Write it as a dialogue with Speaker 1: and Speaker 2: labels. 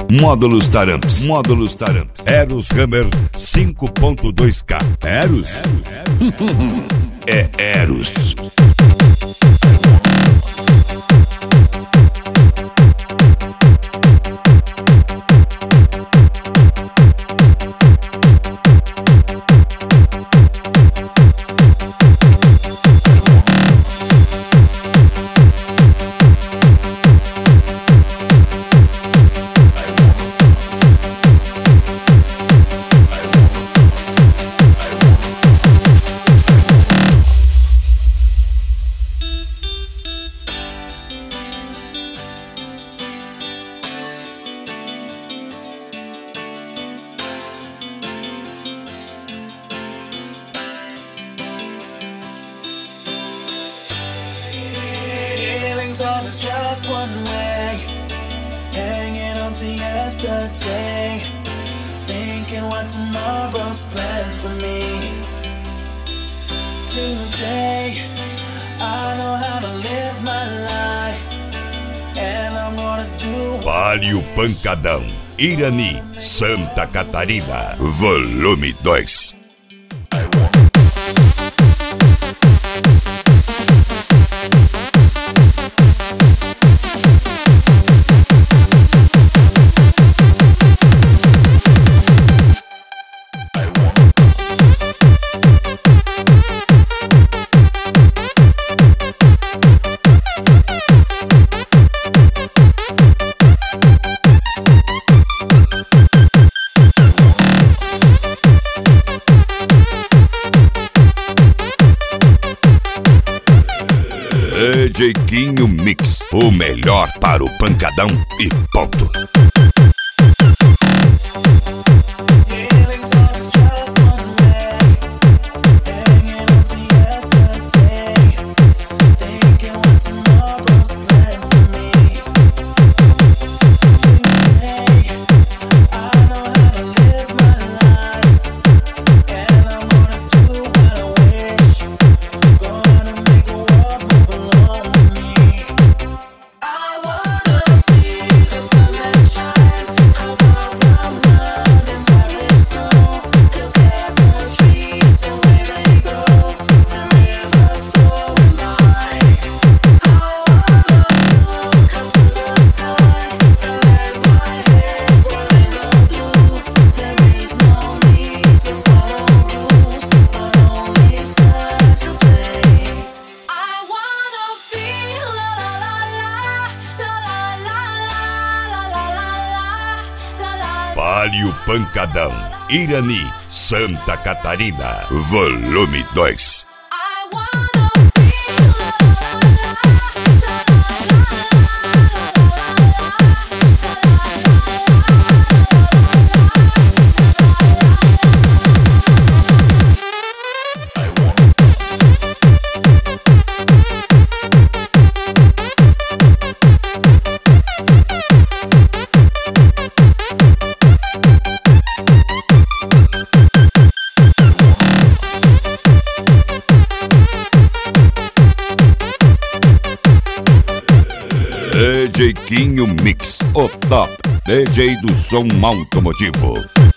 Speaker 1: Módulos Taramps. Eros Hammer 5.2K. Eros? É Eros.
Speaker 2: All is just one way, hanging on to yesterday, thinking what tomorrow's planned for me. Today, I know how to live my life, and I'm gonna do.
Speaker 1: Palio Pancadão, Irani, Santa Catarina, volume 2. DJ Quinho Mix, o melhor para o pancadão e ponto. Palio Pancadão, Irani, Santa Catarina, volume 2. DJ Quinho Mix, o top DJ do som automotivo.